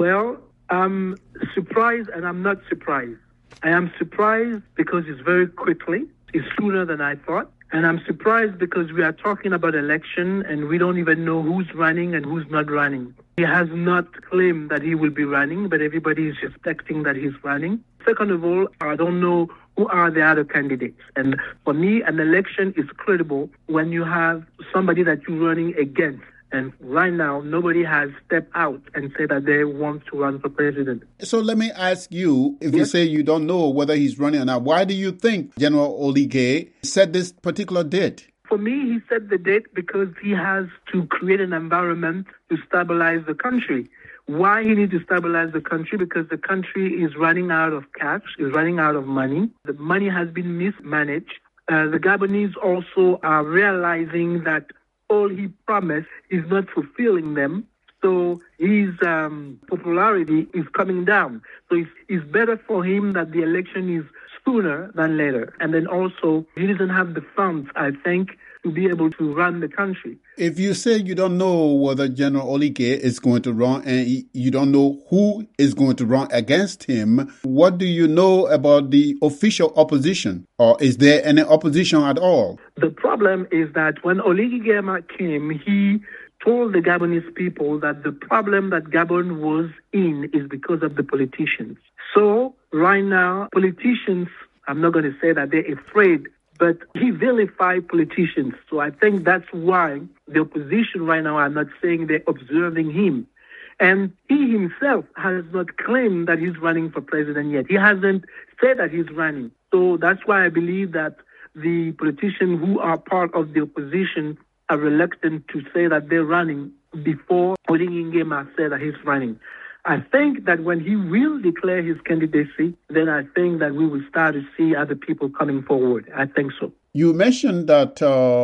Well, I'm surprised and I'm not surprised. I am surprised because it's very quickly. It's sooner than I thought. And I'm surprised because we are talking about election and we don't even know who's running and who's not running. He has not claimed that he will be running, but everybody is expecting that he's running. Second of all, I don't know who are the other candidates. And for me, an election is credible when you have somebody that you're running against. And right now, nobody has stepped out and said that they want to run for president. So let me ask you, if you say you don't know whether he's running or not, why do you think General Oligui set this particular date? For me, he set the date because he has to create an environment to stabilize the country. Why he needs to stabilize the country? Because the country is running out of cash, is running out of money. The money has been mismanaged. The Gabonese also are realizing that all he promised is not fulfilling them. So his popularity is coming down. So it's better for him that the election is sooner than later. And then also, he doesn't have the funds, I think, to be able to run the country. If you say you don't know whether General Oligui is going to run and you don't know who is going to run against him, what do you know about the official opposition? Or is there any opposition at all? The problem is that when Oligui Nguema came, he told the Gabonese people that the problem that Gabon was in is because of the politicians. So right now, politicians, I'm not going to say that they're afraid, but he vilified politicians. So I think that's why the opposition right now are not saying they're observing him. And he himself has not claimed that he's running for president yet. He hasn't said that he's running. So that's why I believe that the politicians who are part of the opposition are reluctant to say that they're running before Oligui Nguema said that he's running. I think that when he will declare his candidacy, then I think that we will start to see other people coming forward. I think so. You mentioned that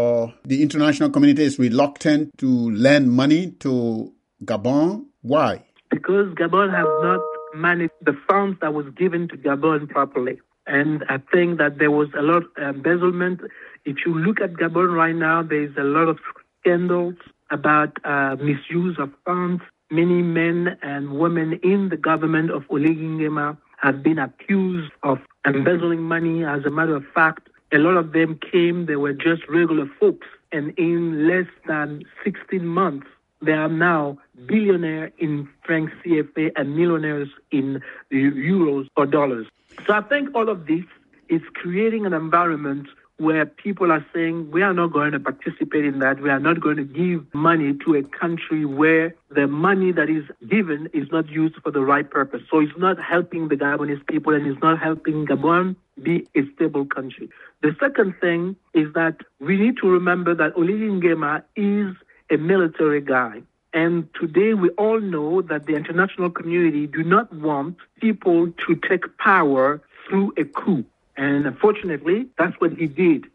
the international community is reluctant to lend money to Gabon. Why? Because Gabon has not managed the funds that was given to Gabon properly. And I think that there was a lot of embezzlement. If you look at Gabon right now, there's a lot of scandals about misuse of funds. Many men and women in the government of Oligui Nguema have been accused of embezzling money. As a matter of fact, a lot of them came, they were just regular folks. And in less than 16 months, they are now billionaires in franc CFA and millionaires in euros or dollars. So I think all of this is creating an environment where people are saying, we are not going to participate in that. We are not going to give money to a country where the money that is given is not used for the right purpose. So it's not helping the Gabonese people and it's not helping Gabon be a stable country. The second thing is that we need to remember that Oligui Nguema is a military guy. And today we all know that the international community do not want people to take power through a coup. And unfortunately, that's what he did.